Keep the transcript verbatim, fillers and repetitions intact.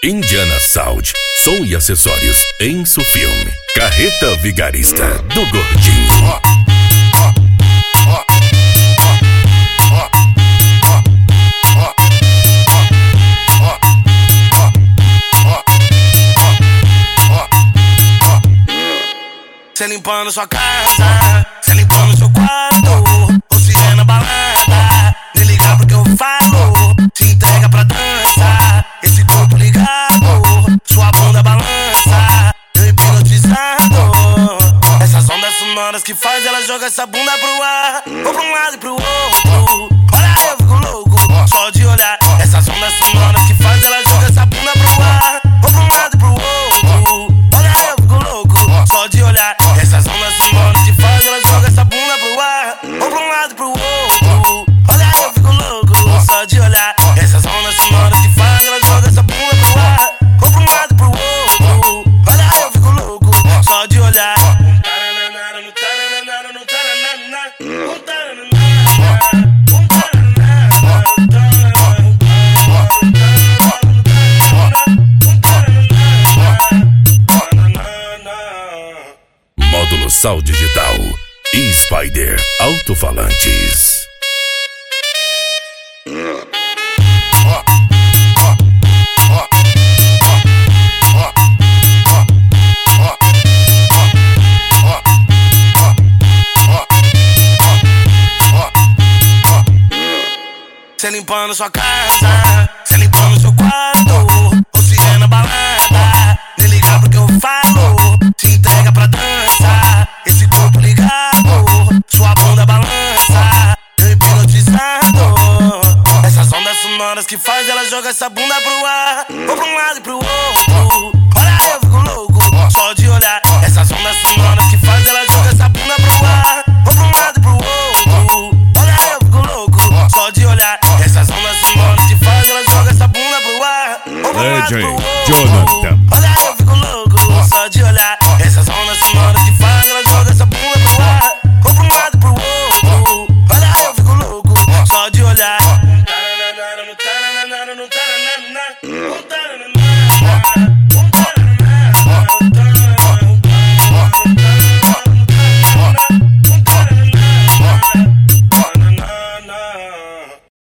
Indiana Sound, som e acessórios, Enso Filme, Carreta Vigarista do Gordinho. Cê limpando sua casa, cê limpando seu quarto, ou se é na balada, nem ligar pro que eu falo. Se entrega pra dança, esse corpo ligado, sua bunda balança, eu hipnotizado. Essas ondas sonoras que faz ela jogar essa bunda pro ar, ou pra um lado e pro outro. Olha, eu fico louco, só de olhar. Essas ondas sonoras que faz ela jogar essa bunda pro ar, ou pra um lado e pro outro. Olha, eu fico louco, só de olhar. Essas ondas sonoras que faz ela joga essa bunda pro ar, ou pra um lado e pro outro. Olha, eu fico louco, só de olhar. Essas ondas sonoras que faz ela joga essa bunda pro ar, ou pra um lado e pro outro. Olha, eu fico louco, só de olhar. Módulo Sal Digital e Spider Alto-Falantes. Cê limpando sua casa, cê limpando seu quarto, ou se é na balada, nem ligar pro que eu falo. Se entrega pra dança, esse corpo ligado, sua bunda balança, eu hipnotizado. Essas ondas sonoras que faz ela jogar essa bunda pro ar, ou pra um lado e pro outro. Olha, eu fico louco, só de olhar. Essas ondas sonoras que faz ela jogar essa bunda pro ar,